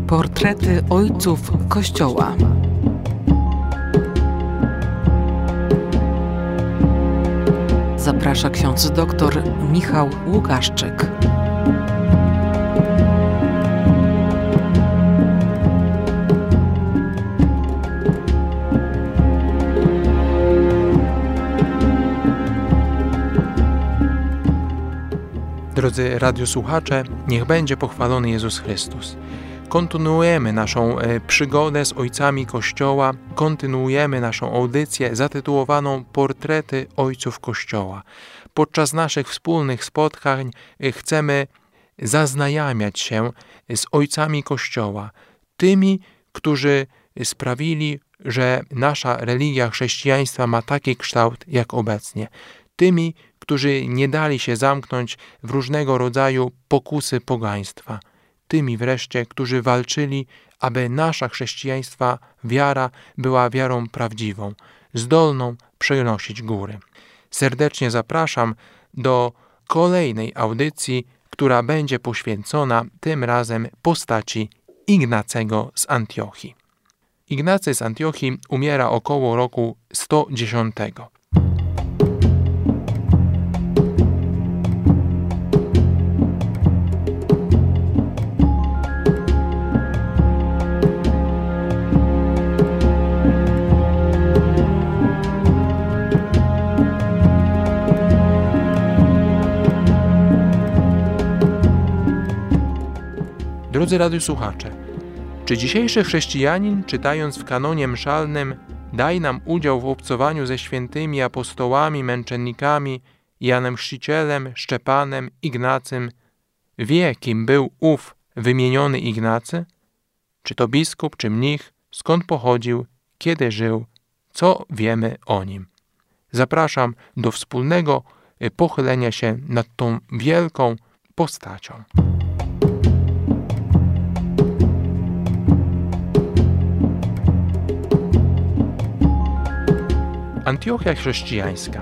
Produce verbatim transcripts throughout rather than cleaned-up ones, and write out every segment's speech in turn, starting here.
Portrety ojców Kościoła. Zaprasza ksiądz doktor Michał Łukaszczyk. Drodzy radiosłuchacze, niech będzie pochwalony Jezus Chrystus. Kontynuujemy naszą przygodę z ojcami Kościoła, kontynuujemy naszą audycję zatytułowaną Portrety ojców Kościoła. Podczas naszych wspólnych spotkań chcemy zaznajamiać się z ojcami Kościoła, tymi, którzy sprawili, że nasza religia chrześcijaństwa ma taki kształt jak obecnie. Tymi, którzy nie dali się zamknąć w różnego rodzaju pokusy pogaństwa. Tymi wreszcie, którzy walczyli, aby nasza chrześcijaństwa wiara była wiarą prawdziwą, zdolną przenosić góry. Serdecznie zapraszam do kolejnej audycji, która będzie poświęcona tym razem postaci Ignacego z Antiochii. Ignacy z Antiochii umiera około roku sto dziesiątego. Drodzy radiosłuchacze, czy dzisiejszy chrześcijanin, czytając w kanonie mszalnym, daj nam udział w obcowaniu ze świętymi apostołami, męczennikami, Janem Chrzcicielem, Szczepanem, Ignacym, wie, kim był ów wymieniony Ignacy? Czy to biskup, czy mnich, skąd pochodził, kiedy żył, co wiemy o nim? Zapraszam do wspólnego pochylenia się nad tą wielką postacią. Antiochia chrześcijańska.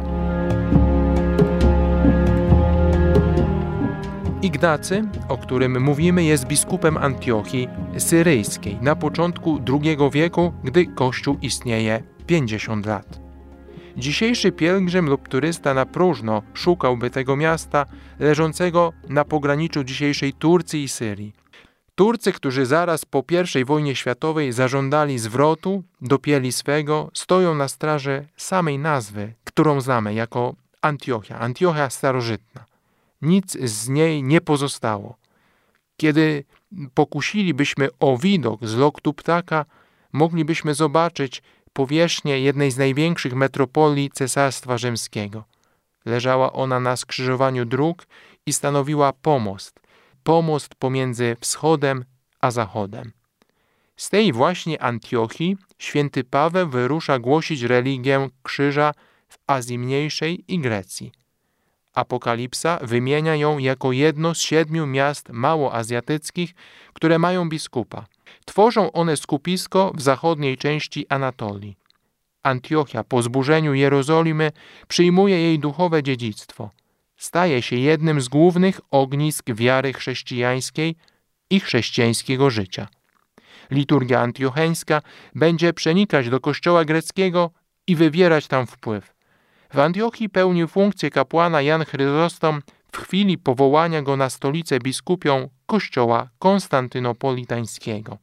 Ignacy, o którym mówimy, jest biskupem Antiochii Syryjskiej na początku drugiego wieku, gdy Kościół istnieje pięćdziesiąt lat. Dzisiejszy pielgrzym lub turysta na próżno szukałby tego miasta leżącego na pograniczu dzisiejszej Turcji i Syrii. Turcy, którzy zaraz po pierwszej wojnie światowej zażądali zwrotu, dopięli swego, stoją na straży samej nazwy, którą znamy jako Antiochia, Antiochia starożytna. Nic z niej nie pozostało. Kiedy pokusilibyśmy o widok z loktu ptaka, moglibyśmy zobaczyć powierzchnię jednej z największych metropolii Cesarstwa Rzymskiego. Leżała ona na skrzyżowaniu dróg i stanowiła pomost. Pomost pomiędzy wschodem a zachodem. Z tej właśnie Antiochii święty Paweł wyrusza głosić religię krzyża w Azji Mniejszej i Grecji. Apokalipsa wymienia ją jako jedno z siedmiu miast małoazjatyckich, które mają biskupa. Tworzą one skupisko w zachodniej części Anatolii. Antiochia po zburzeniu Jerozolimy przyjmuje jej duchowe dziedzictwo. Staje się jednym z głównych ognisk wiary chrześcijańskiej i chrześcijańskiego życia. Liturgia antiocheńska będzie przenikać do kościoła greckiego i wywierać tam wpływ. W Antiochii pełnił funkcję kapłana Jan Chryzostom w chwili powołania go na stolicę biskupią kościoła konstantynopolitańskiego.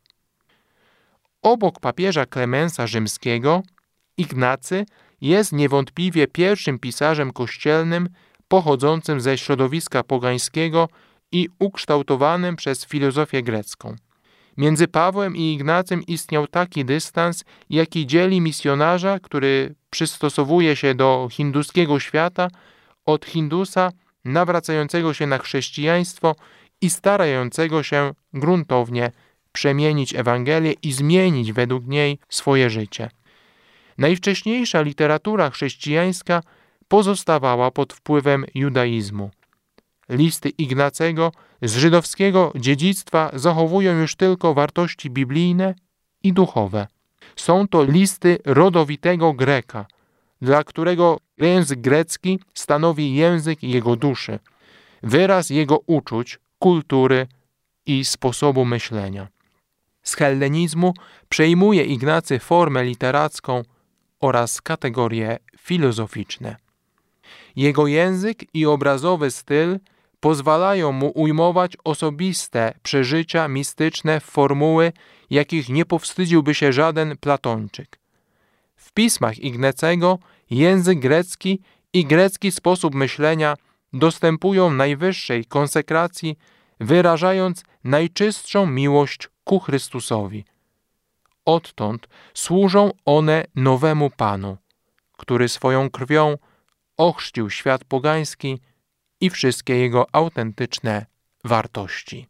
Obok papieża Klemensa Rzymskiego, Ignacy jest niewątpliwie pierwszym pisarzem kościelnym pochodzącym ze środowiska pogańskiego i ukształtowanym przez filozofię grecką. Między Pawłem i Ignacym istniał taki dystans, jaki dzieli misjonarza, który przystosowuje się do hinduskiego świata, od Hindusa nawracającego się na chrześcijaństwo i starającego się gruntownie przemienić Ewangelię i zmienić według niej swoje życie. Najwcześniejsza literatura chrześcijańska pozostawała pod wpływem judaizmu. Listy Ignacego z żydowskiego dziedzictwa zachowują już tylko wartości biblijne i duchowe. Są to listy rodowitego Greka, dla którego język grecki stanowi język jego duszy, wyraz jego uczuć, kultury i sposobu myślenia. Z hellenizmu przejmuje Ignacy formę literacką oraz kategorie filozoficzne. Jego język i obrazowy styl pozwalają mu ujmować osobiste przeżycia mistyczne w formuły, jakich nie powstydziłby się żaden Platończyk. W pismach Ignacego język grecki i grecki sposób myślenia dostępują najwyższej konsekracji, wyrażając najczystszą miłość ku Chrystusowi. Odtąd służą one nowemu Panu, który swoją krwią ochrzcił świat pogański i wszystkie jego autentyczne wartości.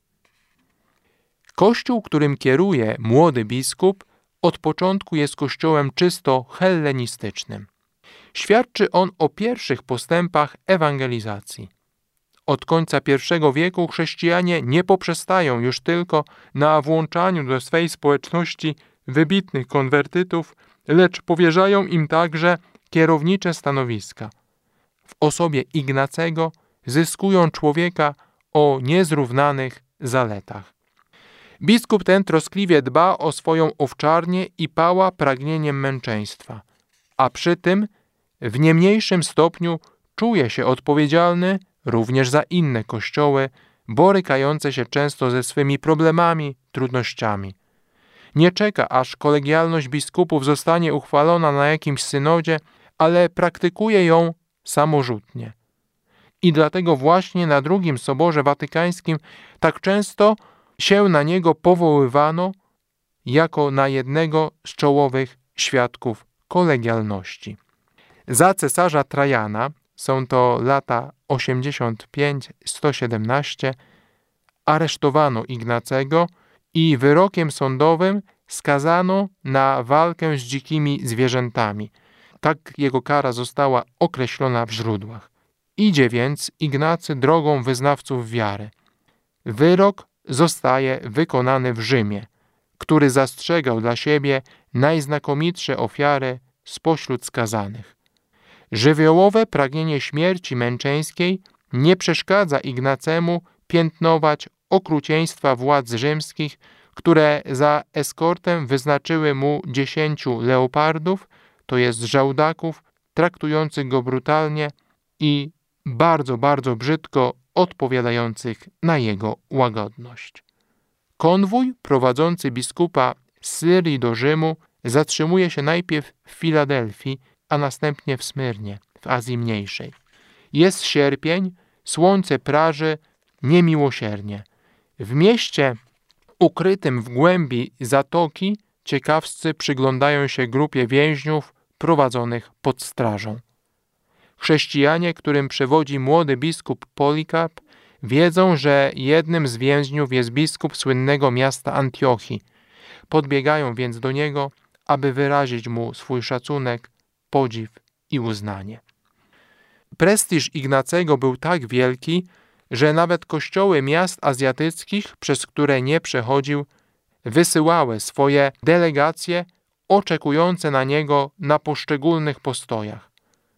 Kościół, którym kieruje młody biskup, od początku jest kościołem czysto hellenistycznym. Świadczy on o pierwszych postępach ewangelizacji. Od końca pierwszego wieku chrześcijanie nie poprzestają już tylko na włączaniu do swej społeczności wybitnych konwertytów, lecz powierzają im także kierownicze stanowiska. W osobie Ignacego zyskują człowieka o niezrównanych zaletach. Biskup ten troskliwie dba o swoją owczarnię i pała pragnieniem męczeństwa, a przy tym w nie mniejszym stopniu czuje się odpowiedzialny również za inne kościoły, borykające się często ze swymi problemami, trudnościami. Nie czeka, aż kolegialność biskupów zostanie uchwalona na jakimś synodzie, ale praktykuje ją samorzutnie. I dlatego właśnie na drugim Soborze Watykańskim tak często się na niego powoływano jako na jednego z czołowych świadków kolegialności. Za cesarza Trajana, są to lata osiemdziesiąt pięć do stu siedemnastu, aresztowano Ignacego i wyrokiem sądowym skazano na walkę z dzikimi zwierzętami. Tak jego kara została określona w źródłach. Idzie więc Ignacy drogą wyznawców wiary. Wyrok zostaje wykonany w Rzymie, który zastrzegał dla siebie najznakomitsze ofiary spośród skazanych. Żywiołowe pragnienie śmierci męczeńskiej nie przeszkadza Ignacemu piętnować okrucieństwa władz rzymskich, które za eskortem wyznaczyły mu dziesięciu leopardów, to jest żołdaków, traktujących go brutalnie i bardzo, bardzo brzydko odpowiadających na jego łagodność. Konwój prowadzący biskupa z Syrii do Rzymu zatrzymuje się najpierw w Filadelfii, a następnie w Smyrnie, w Azji Mniejszej. Jest sierpień, słońce praży niemiłosiernie. W mieście ukrytym w głębi zatoki ciekawscy przyglądają się grupie więźniów prowadzonych pod strażą. Chrześcijanie, którym przewodzi młody biskup Polikarp, wiedzą, że jednym z więźniów jest biskup słynnego miasta Antiochii. Podbiegają więc do niego, aby wyrazić mu swój szacunek, podziw i uznanie. Prestiż Ignacego był tak wielki, że nawet kościoły miast azjatyckich, przez które nie przechodził, wysyłały swoje delegacje oczekujące na niego na poszczególnych postojach.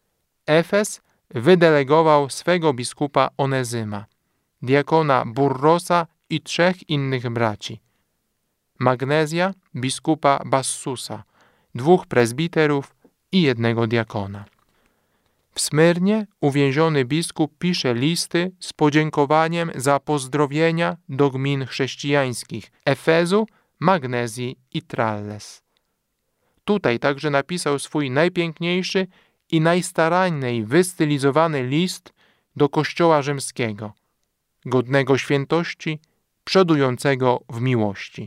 Efes wydelegował swego biskupa Onezyma, diakona Burrosa i trzech innych braci. Magnezja, biskupa Bassusa, dwóch prezbiterów i jednego diakona. W Smyrnie uwięziony biskup pisze listy z podziękowaniem za pozdrowienia do gmin chrześcijańskich Efezu, Magnezji i Tralles. Tutaj także napisał swój najpiękniejszy i najstaranniej wystylizowany list do Kościoła rzymskiego, godnego świętości, przodującego w miłości.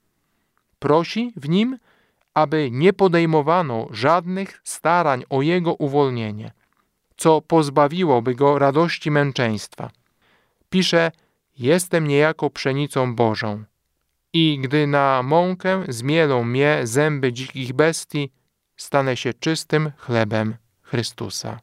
Prosi w nim, aby nie podejmowano żadnych starań o jego uwolnienie, co pozbawiłoby go radości męczeństwa. Pisze: jestem niejako pszenicą Bożą i gdy na mąkę zmielą mnie zęby dzikich bestii, stanę się czystym chlebem Chrystusa.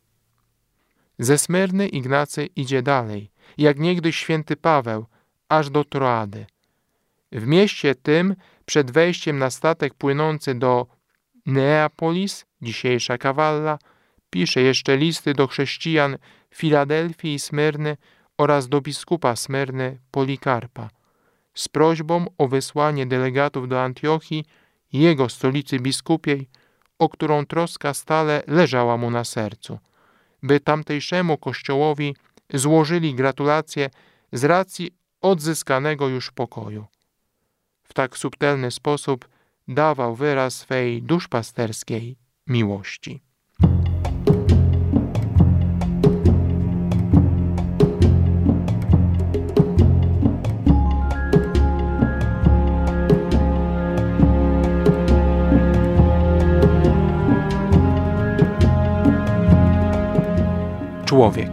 Ze Smyrny Ignacy idzie dalej, jak niegdyś święty Paweł, aż do Troady. W mieście tym, przed wejściem na statek płynący do Neapolis, dzisiejsza Kawalla, pisze jeszcze listy do chrześcijan Filadelfii i Smyrny oraz do biskupa Smyrny Polikarpa. z prośbą o wysłanie delegatów do Antiochii, jego stolicy biskupiej, o którą troska stale leżała mu na sercu, by tamtejszemu kościołowi złożyli gratulacje z racji odzyskanego już pokoju. W tak subtelny sposób dawał wyraz swej duszpasterskiej miłości. Człowiek.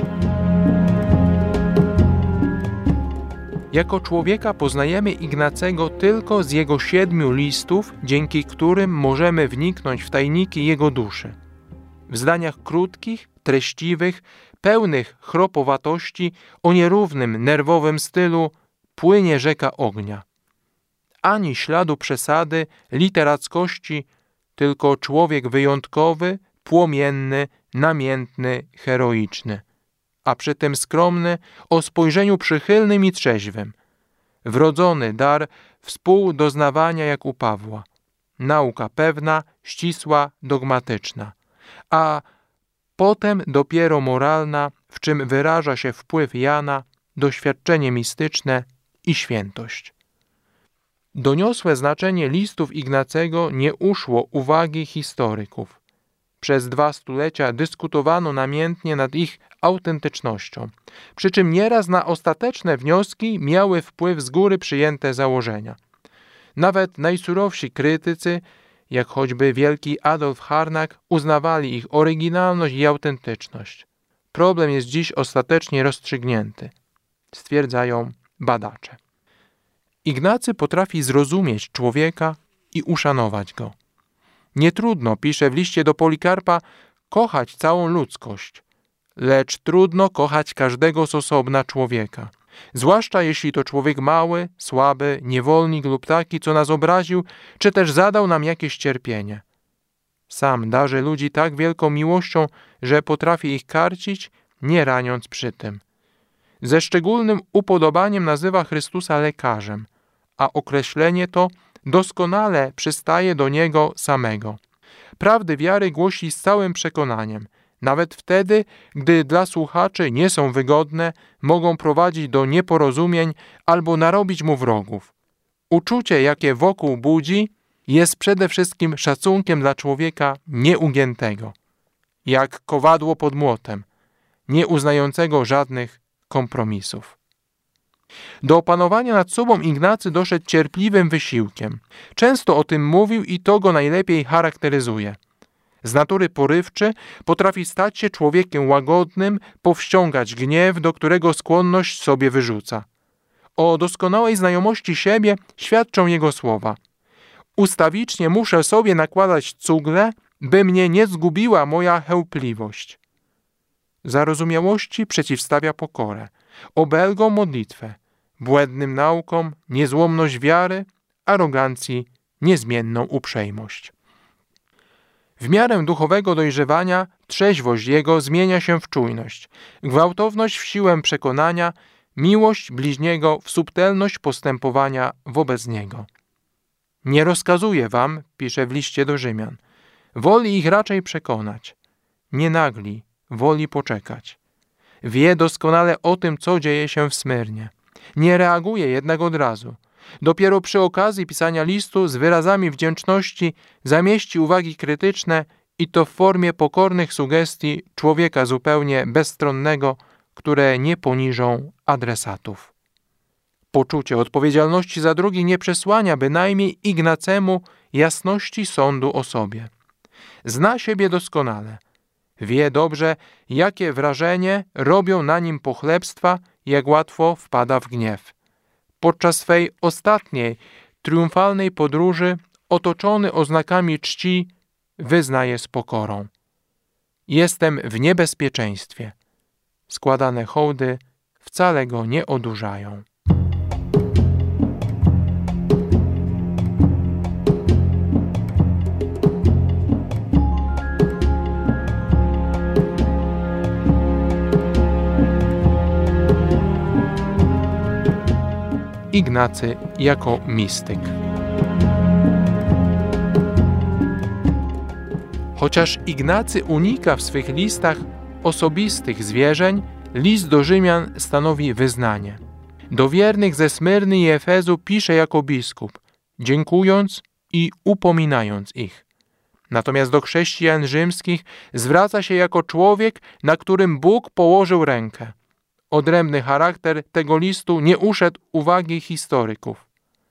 Jako człowieka poznajemy Ignacego tylko z jego siedmiu listów, dzięki którym możemy wniknąć w tajniki jego duszy. W zdaniach krótkich, treściwych, pełnych chropowatości, o nierównym, nerwowym stylu płynie rzeka ognia. Ani śladu przesady, literackości, tylko człowiek wyjątkowy, płomienny, namiętny, heroiczny, a przy tym skromny, o spojrzeniu przychylnym i trzeźwym. Wrodzony dar współdoznawania jak u Pawła. Nauka pewna, ścisła, dogmatyczna. A potem dopiero moralna, w czym wyraża się wpływ Jana, doświadczenie mistyczne i świętość. Doniosłe znaczenie listów Ignacego nie uszło uwagi historyków. Przez dwa stulecia dyskutowano namiętnie nad ich autentycznością, przy czym nieraz na ostateczne wnioski miały wpływ z góry przyjęte założenia. Nawet najsurowsi krytycy, jak choćby wielki Adolf Harnack, uznawali ich oryginalność i autentyczność. Problem jest dziś ostatecznie rozstrzygnięty, stwierdzają badacze. Ignacy potrafi zrozumieć człowieka i uszanować go. Nie trudno, pisze w liście do Polikarpa, kochać całą ludzkość, lecz trudno kochać każdego z osobna człowieka. Zwłaszcza jeśli to człowiek mały, słaby, niewolnik lub taki, co nas obraził, czy też zadał nam jakieś cierpienie. Sam darzy ludzi tak wielką miłością, że potrafi ich karcić, nie raniąc przy tym. Ze szczególnym upodobaniem nazywa Chrystusa lekarzem, a określenie to doskonale przystaje do Niego samego. Prawdy wiary głosi z całym przekonaniem, nawet wtedy, gdy dla słuchaczy nie są wygodne, mogą prowadzić do nieporozumień albo narobić mu wrogów. Uczucie, jakie wokół budzi, jest przede wszystkim szacunkiem dla człowieka nieugiętego, jak kowadło pod młotem, nie uznającego żadnych kompromisów. Do opanowania nad sobą Ignacy doszedł cierpliwym wysiłkiem. Często o tym mówił i to go najlepiej charakteryzuje. Z natury porywczy potrafi stać się człowiekiem łagodnym, powściągać gniew, do którego skłonność sobie wyrzuca. O doskonałej znajomości siebie świadczą jego słowa. Ustawicznie muszę sobie nakładać cugle, by mnie nie zgubiła moja chełpliwość. Zarozumiałości przeciwstawia pokorę, obelgom modlitwę, błędnym naukom niezłomność wiary, arogancji niezmienną uprzejmość. W miarę duchowego dojrzewania trzeźwość jego zmienia się w czujność, gwałtowność w siłę przekonania, miłość bliźniego w subtelność postępowania wobec niego. Nie rozkazuje wam, pisze w liście do Rzymian, woli ich raczej przekonać. Nie nagli, woli poczekać. Wie doskonale o tym, co dzieje się w Smyrnie. Nie reaguje jednak od razu. Dopiero przy okazji pisania listu z wyrazami wdzięczności zamieści uwagi krytyczne i to w formie pokornych sugestii człowieka zupełnie bezstronnego, które nie poniżą adresatów. Poczucie odpowiedzialności za drugich nie przesłania bynajmniej Ignacemu jasności sądu o sobie. Zna siebie doskonale. Wie dobrze, jakie wrażenie robią na nim pochlebstwa, jak łatwo wpada w gniew. Podczas swej ostatniej, triumfalnej podróży, otoczony oznakami czci, wyznaje z pokorą: jestem w niebezpieczeństwie. Składane hołdy wcale go nie odurzają. Ignacy jako mistyk. Chociaż Ignacy unika w swych listach osobistych zwierzeń, list do Rzymian stanowi wyznanie. Do wiernych ze Smyrny i Efezu pisze jako biskup, dziękując i upominając ich. Natomiast do chrześcijan rzymskich zwraca się jako człowiek, na którym Bóg położył rękę. Odrębny charakter tego listu nie uszedł uwagi historyków.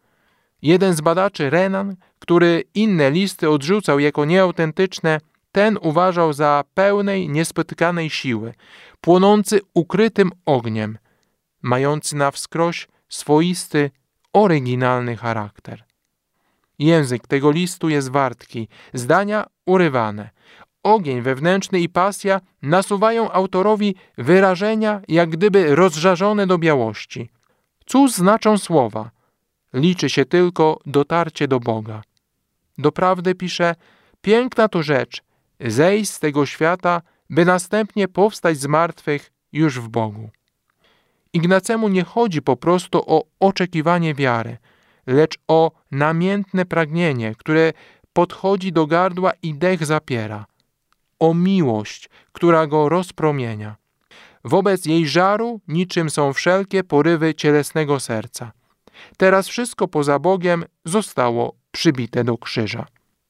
Jeden z badaczy, Renan, który inne listy odrzucał jako nieautentyczne, ten uważał za pełnej, niespotykanej siły, płonący ukrytym ogniem, mający na wskroś swoisty, oryginalny charakter. Język tego listu jest wartki, zdania urywane. Ogień wewnętrzny i pasja nasuwają autorowi wyrażenia, jak gdyby rozżarzone do białości. Cóż znaczą słowa? Liczy się tylko dotarcie do Boga. Doprawdy pisze, piękna to rzecz, zejść z tego świata, by następnie powstać z martwych już w Bogu. Ignacemu nie chodzi po prostu o oczekiwanie wiary, lecz o namiętne pragnienie, które podchodzi do gardła i dech zapiera. O miłość, która go rozpromienia. Wobec jej żaru niczym są wszelkie porywy cielesnego serca. Teraz wszystko poza Bogiem zostało przybite do krzyża.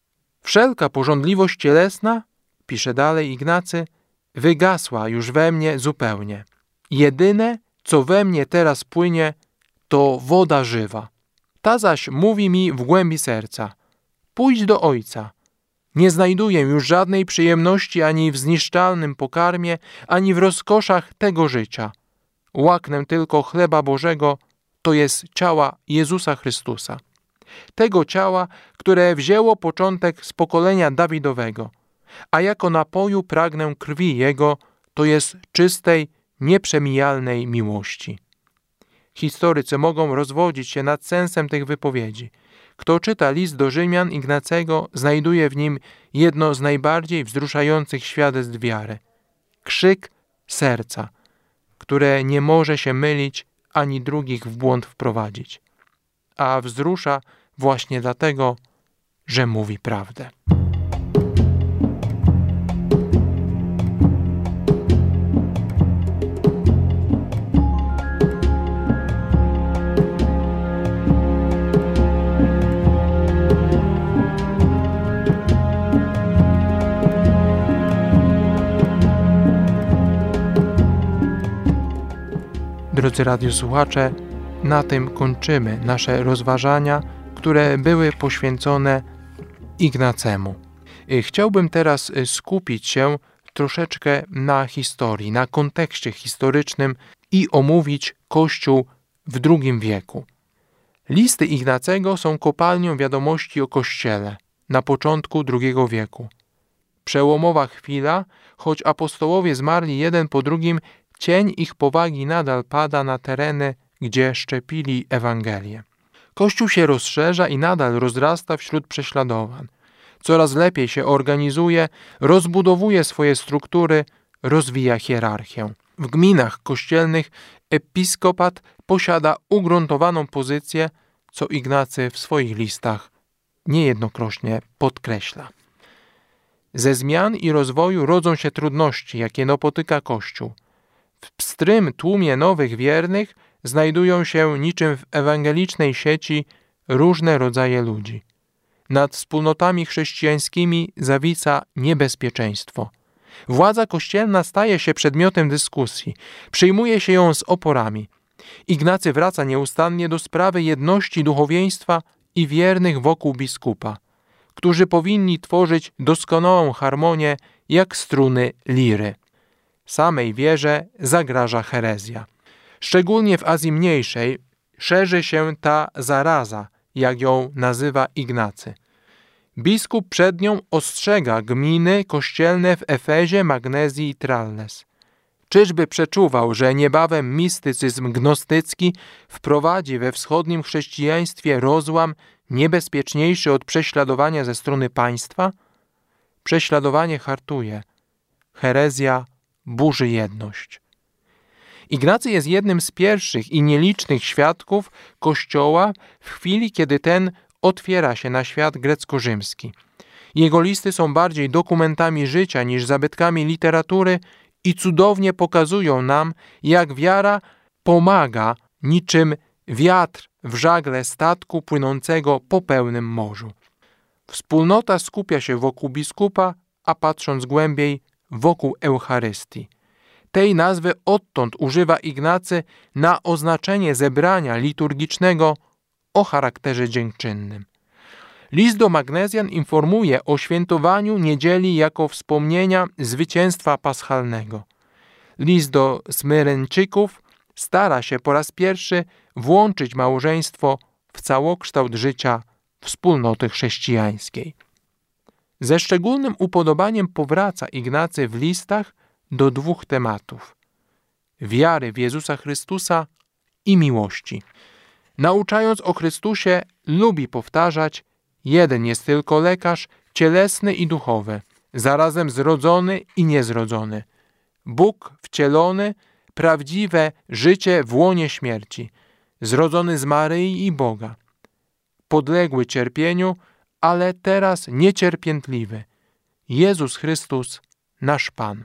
Wszelka pożądliwość cielesna, pisze dalej Ignacy, wygasła już we mnie zupełnie. Jedyne, co we mnie teraz płynie, to woda żywa. Ta zaś mówi mi w głębi serca, pójdź do Ojca. Nie znajduję już żadnej przyjemności ani w zniszczalnym pokarmie, ani w rozkoszach tego życia. Łaknę tylko chleba Bożego, to jest ciała Jezusa Chrystusa. Tego ciała, które wzięło początek z pokolenia Dawidowego, a jako napoju pragnę krwi Jego, to jest czystej, nieprzemijalnej miłości. Historycy mogą rozwodzić się nad sensem tych wypowiedzi. Kto czyta list do Rzymian Ignacego, znajduje w nim jedno z najbardziej wzruszających świadectw wiary. Krzyk serca, które nie może się mylić ani drugich w błąd wprowadzić. A wzrusza właśnie dlatego, że mówi prawdę. Drodzy radiosłuchacze, na tym kończymy nasze rozważania, które były poświęcone Ignacemu. Chciałbym teraz skupić się troszeczkę na historii, na kontekście historycznym i omówić Kościół w drugim wieku. Listy Ignacego są kopalnią wiadomości o Kościele na początku drugiego wieku. Przełomowa chwila, choć apostołowie zmarli jeden po drugim, cień ich powagi nadal pada na tereny, gdzie szczepili Ewangelię. Kościół się rozszerza i nadal rozrasta wśród prześladowań. Coraz lepiej się organizuje, rozbudowuje swoje struktury, rozwija hierarchię. W gminach kościelnych episkopat posiada ugruntowaną pozycję, co Ignacy w swoich listach niejednokrotnie podkreśla. Ze zmian i rozwoju rodzą się trudności, jakie napotyka Kościół. W pstrym tłumie nowych wiernych znajdują się niczym w ewangelicznej sieci różne rodzaje ludzi. Nad wspólnotami chrześcijańskimi zawisza niebezpieczeństwo. Władza kościelna staje się przedmiotem dyskusji, przyjmuje się ją z oporami. Ignacy wraca nieustannie do sprawy jedności duchowieństwa i wiernych wokół biskupa, którzy powinni tworzyć doskonałą harmonię jak struny liry. Samej wierze zagraża herezja. Szczególnie w Azji Mniejszej szerzy się ta zaraza, jak ją nazywa Ignacy. Biskup przed nią ostrzega gminy kościelne w Efezie, Magnezji i Tralles. Czyżby przeczuwał, że niebawem mistycyzm gnostycki wprowadzi we wschodnim chrześcijaństwie rozłam niebezpieczniejszy od prześladowania ze strony państwa? Prześladowanie hartuje, herezja burzy jedność. Ignacy jest jednym z pierwszych i nielicznych świadków Kościoła w chwili, kiedy ten otwiera się na świat grecko-rzymski. Jego listy są bardziej dokumentami życia niż zabytkami literatury i cudownie pokazują nam, jak wiara pomaga niczym wiatr w żagle statku płynącego po pełnym morzu. Wspólnota skupia się wokół biskupa, a patrząc głębiej, wokół Eucharystii. Tej nazwy odtąd używa Ignacy na oznaczenie zebrania liturgicznego o charakterze dziękczynnym. List do Magnezjan informuje o świętowaniu niedzieli jako wspomnienia zwycięstwa paschalnego. List do Smyreńczyków stara się po raz pierwszy włączyć małżeństwo w całokształt życia wspólnoty chrześcijańskiej. Ze szczególnym upodobaniem powraca Ignacy w listach do dwóch tematów: wiary w Jezusa Chrystusa i miłości. Nauczając o Chrystusie, lubi powtarzać: jeden jest tylko lekarz, cielesny i duchowy, zarazem zrodzony i niezrodzony. Bóg wcielony, prawdziwe życie w łonie śmierci, zrodzony z Maryi i Boga. Podległy cierpieniu, ale teraz niecierpiętliwy. Jezus Chrystus, nasz Pan.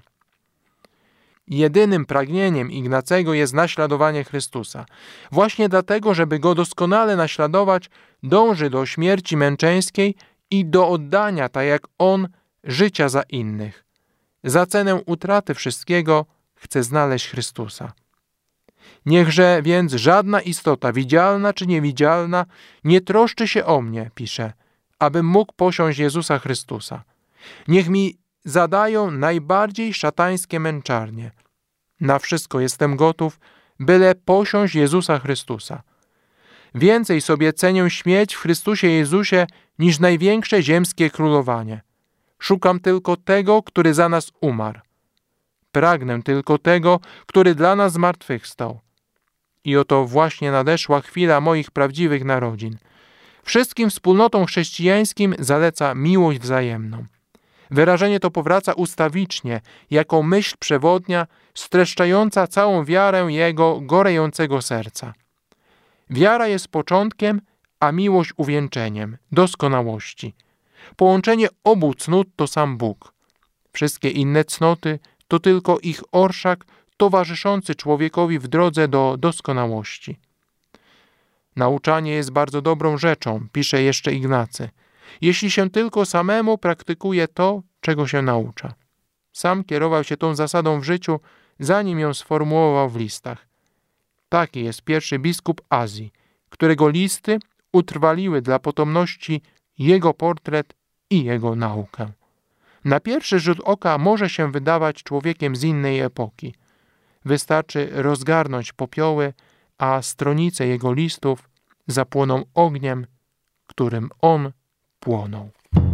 Jedynym pragnieniem Ignacego jest naśladowanie Chrystusa. Właśnie dlatego, żeby Go doskonale naśladować, dąży do śmierci męczeńskiej i do oddania, tak jak On, życia za innych. Za cenę utraty wszystkiego chce znaleźć Chrystusa. Niechże więc żadna istota, widzialna czy niewidzialna, nie troszczy się o mnie, pisze, abym mógł posiąść Jezusa Chrystusa. Niech mi zadają najbardziej szatańskie męczarnie. Na wszystko jestem gotów, byle posiąść Jezusa Chrystusa. Więcej sobie cenię śmierć w Chrystusie Jezusie niż największe ziemskie królowanie. Szukam tylko tego, który za nas umarł. Pragnę tylko tego, który dla nas zmartwychwstał. I oto właśnie nadeszła chwila moich prawdziwych narodzin. Wszystkim wspólnotom chrześcijańskim zaleca miłość wzajemną. Wyrażenie to powraca ustawicznie, jako myśl przewodnia, streszczająca całą wiarę jego gorejącego serca. Wiara jest początkiem, a miłość uwieńczeniem, doskonałości. Połączenie obu cnót to sam Bóg. Wszystkie inne cnoty to tylko ich orszak towarzyszący człowiekowi w drodze do doskonałości. Nauczanie jest bardzo dobrą rzeczą, pisze jeszcze Ignacy, jeśli się tylko samemu praktykuje to, czego się naucza. Sam kierował się tą zasadą w życiu, zanim ją sformułował w listach. Taki jest pierwszy biskup Azji, którego listy utrwaliły dla potomności jego portret i jego naukę. Na pierwszy rzut oka może się wydawać człowiekiem z innej epoki. Wystarczy rozgarnąć popioły, a stronice jego listów zapłoną ogniem, którym on płonął.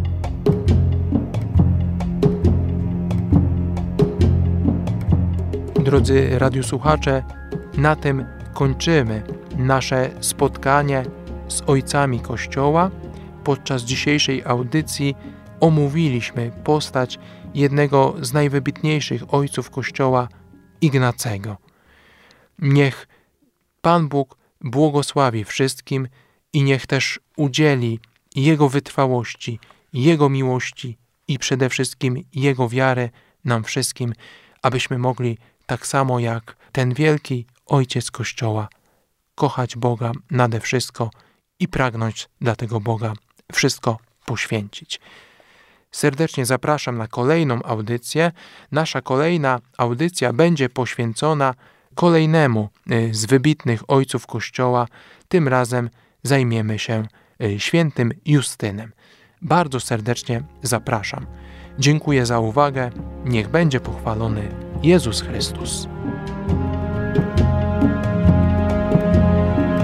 Drodzy radiosłuchacze, na tym kończymy nasze spotkanie z ojcami Kościoła. Podczas dzisiejszej audycji omówiliśmy postać jednego z najwybitniejszych ojców Kościoła, Ignacego. Niech Pan Bóg błogosławi wszystkim i niech też udzieli Jego wytrwałości, Jego miłości i przede wszystkim Jego wiary nam wszystkim, abyśmy mogli tak samo jak ten wielki Ojciec Kościoła kochać Boga nade wszystko i pragnąć dla tego Boga wszystko poświęcić. Serdecznie zapraszam na kolejną audycję. Nasza kolejna audycja będzie poświęcona kolejnemu z wybitnych ojców Kościoła. Tym razem zajmiemy się świętym Justynem. Bardzo serdecznie zapraszam. Dziękuję za uwagę. Niech będzie pochwalony Jezus Chrystus.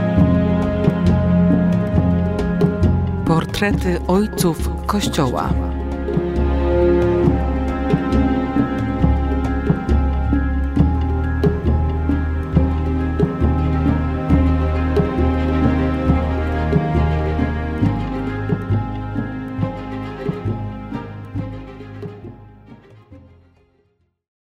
Portrety ojców Kościoła.